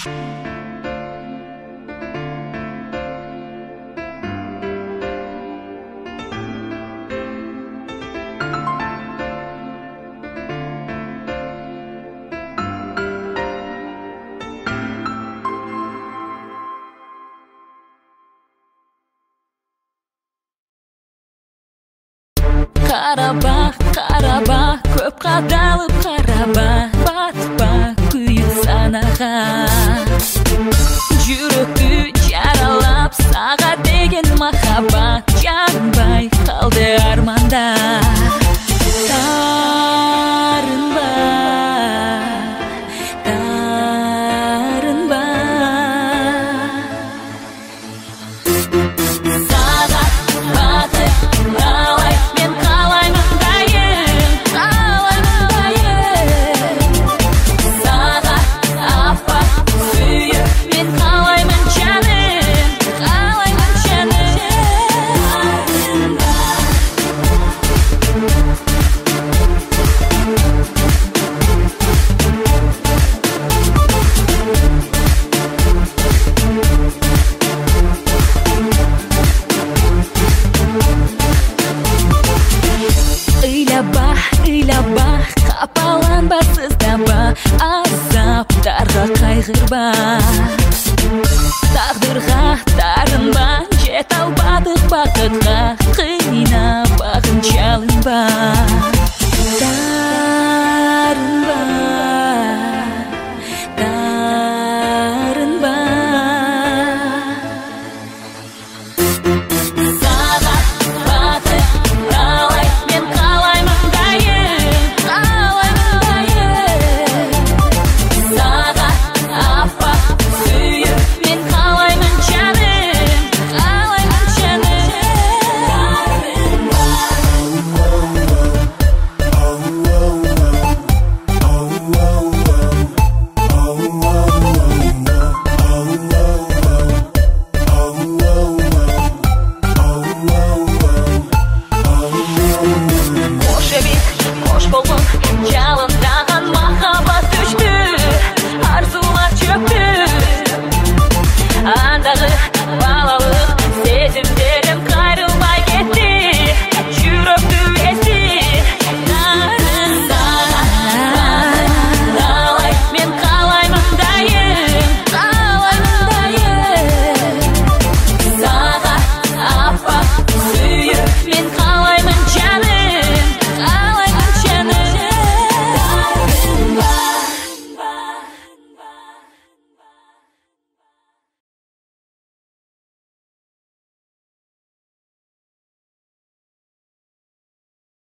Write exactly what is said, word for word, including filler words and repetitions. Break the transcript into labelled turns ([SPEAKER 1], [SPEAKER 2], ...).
[SPEAKER 1] Қараба, қараба, көп қадалып қараба, батпа күйік санаға. Жүректі жаралап, саға деген махаббат жанбай қалды арманда. Тарынба, тарынба. Саға батып қалай, мен қалаймын дайын, қалаймын дайын. Саға аппақ сүйіп, мен қалаймын жаным, қалаймын жаным. Ыйлаба, ыйлаба, қапаланба, сыздаба, азаптарға қайғырба. Тағдырға тарынба, жете албадық бақытқа, қинап бағын жалынба.